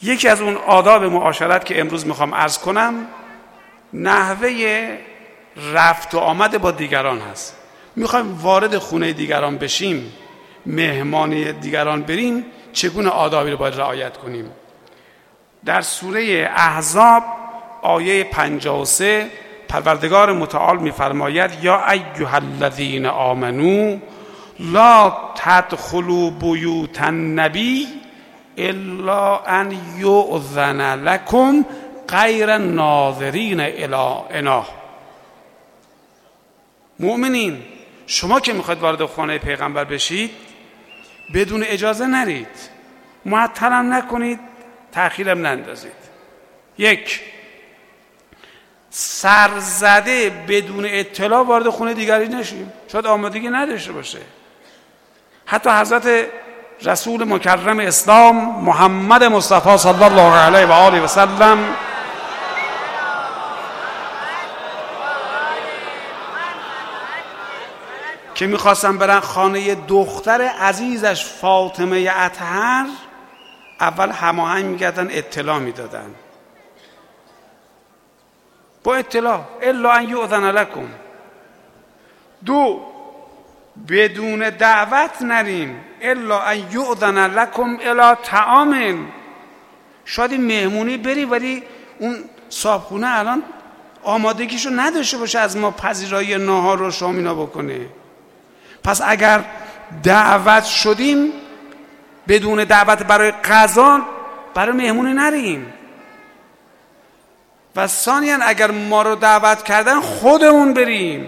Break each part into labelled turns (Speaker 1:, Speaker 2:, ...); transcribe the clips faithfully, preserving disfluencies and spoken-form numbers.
Speaker 1: یکی از اون آداب معاشرت که امروز میخوام عرض کنم نحوه رفت و آمد با دیگران هست. میخوایم وارد خونه دیگران بشیم، مهمانی دیگران بریم، چگونه آدابی رو باید رعایت کنیم. در سوره احزاب آیه پنجاه و سه پروردگار متعال میفرماید یا ایها الذین آمنو لا تدخلوا بیوت النبی الا ان یؤذن لکم غیر ناظرین الی اناه. مؤمنین، شما که میخواید وارد خانه پیغمبر بشید بدون اجازه نرید، معطلم نکنید، تأخیرم نندازید. یک، سرزده بدون اطلاع وارد خونه دیگری نشیم، شاید آمادگی نداشته باشه. حتی حضرت رسول مکرم اسلام محمد مصطفی صلی الله علیه و آله و سلم که میخواستن برن خانه دختر عزیزش فاطمه اطهر، اول هماهنگ میکردن، اطلاع میدادن با اطلاع الا ان یؤذن لکم. دو، بدون دعوت نریم الا ان یؤذن لکم الی طعام. شاید مهمونی بری ولی اون صاحبخونه الان آمادگیشو نداشته باشه از ما پذیرایی ناهار و شام اینا بکنه. پس اگر دعوت شدیم بدون دعوت برای غذا برای مهمونی نریم. و ثانیاً اگر ما رو دعوت کردن خودمون بریم،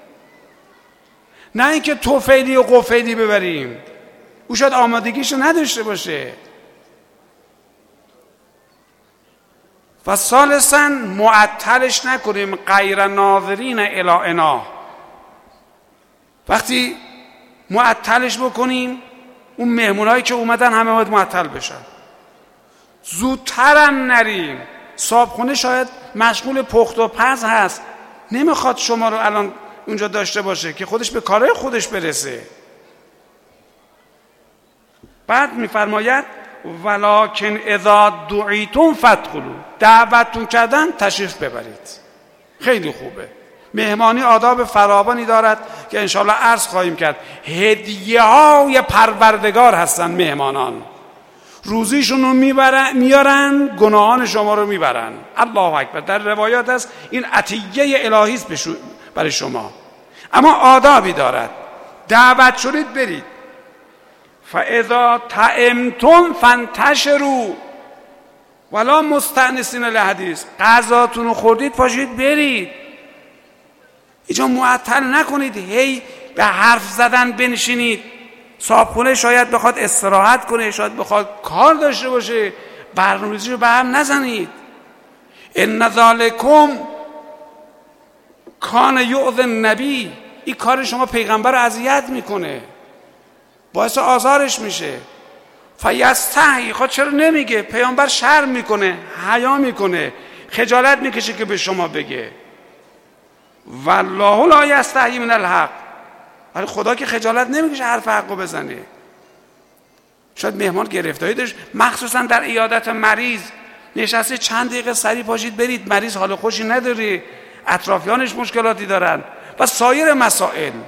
Speaker 1: نه اینکه توفیلی و قفیلی ببریم، او شاید آمادگیشو نداشته باشه. و ثالثاً معطلش نکنیم غیر ناظرین الی اناه. وقتی معطلش بکنیم اون مهمونایی که اومدن همه باید معطل بشن. زودترم نریم، صاحبخونه شاید مشغول پخت و پز هست، نمیخواد شما رو الان اونجا داشته باشه که خودش به کارهای خودش برسه. بعد میفرماید ولکن اذا دعیتم فادخلوا، دعوتتون کردن تشریف ببرید. خیلی خوبه. مهمانی آداب فراوانی دارد که انشاءالله عرض خواهیم کرد. هدیه های پروردگار هستن مهمانان، روزیشون رو میبرن، میارن، گناهان شما رو میبرن. الله اکبر. در روایات هست این عطیه الهی است برای شما، اما آدابی دارد. دعوت شدید برید. فاذا طعمتم فانتشروا ولا مستأنسین لحدیث. غذاتون رو خوردید پاشید برید، اینجا معطل نکنید، هی به حرف زدن بنشینید. صاحبخونه شاید بخواد استراحت کنه، شاید بخواد کار داشته باشه، برنامه‌ریزی رو به هم نزنید. ان ذالکم کان یؤذی النبی. این کار شما پیغمبر رو اذیت میکنه، باعث آزارش میشه. فیستحی، خود چرا نمیگه؟ پیغمبر شرم میکنه، حیا میکنه، خجالت میکشه که به شما بگه. والله لا یستحی من الحق. ولی خدا که خجالت نمیکشه حرف حقو بزنه. شاید مهمان گرفتاری داشت، مخصوصا در عیادت مریض نشسته، چند دقیقه سریع پاشید برید، مریض حال خوشی نداره، اطرافیانش مشکلاتی دارن و سایر مسائل.